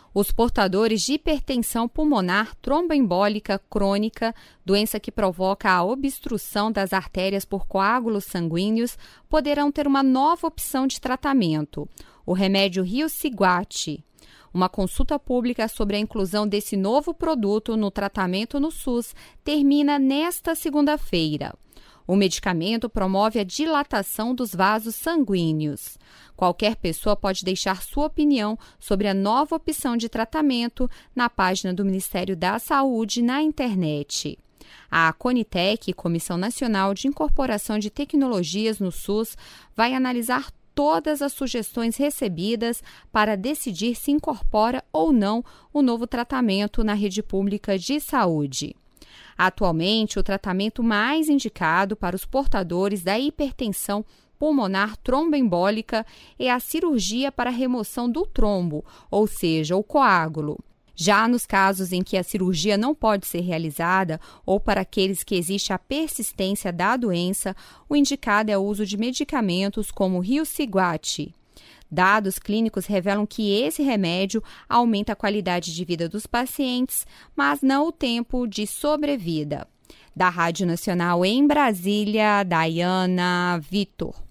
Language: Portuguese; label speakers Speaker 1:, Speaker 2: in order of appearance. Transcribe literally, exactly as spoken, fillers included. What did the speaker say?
Speaker 1: Os portadores de hipertensão pulmonar tromboembólica crônica, doença que provoca a obstrução das artérias por coágulos sanguíneos, poderão ter uma nova opção de tratamento, o remédio Riociguat. Uma consulta pública sobre a inclusão desse novo produto no tratamento no SUS termina nesta segunda-feira. O medicamento promove a dilatação dos vasos sanguíneos. Qualquer pessoa pode deixar sua opinião sobre a nova opção de tratamento na página do Ministério da Saúde na internet. A Conitec, Comissão Nacional de Incorporação de Tecnologias no SUS, vai analisar todas as sugestões recebidas para decidir se incorpora ou não o novo tratamento na rede pública de saúde. Atualmente, o tratamento mais indicado para os portadores da hipertensão pulmonar tromboembólica é a cirurgia para a remoção do trombo, ou seja, o coágulo. Já nos casos em que a cirurgia não pode ser realizada ou para aqueles que existe a persistência da doença, o indicado é o uso de medicamentos como o Riociguat. Dados clínicos revelam que esse remédio aumenta a qualidade de vida dos pacientes, mas não o tempo de sobrevida. Da Rádio Nacional em Brasília, Daiana Vitor.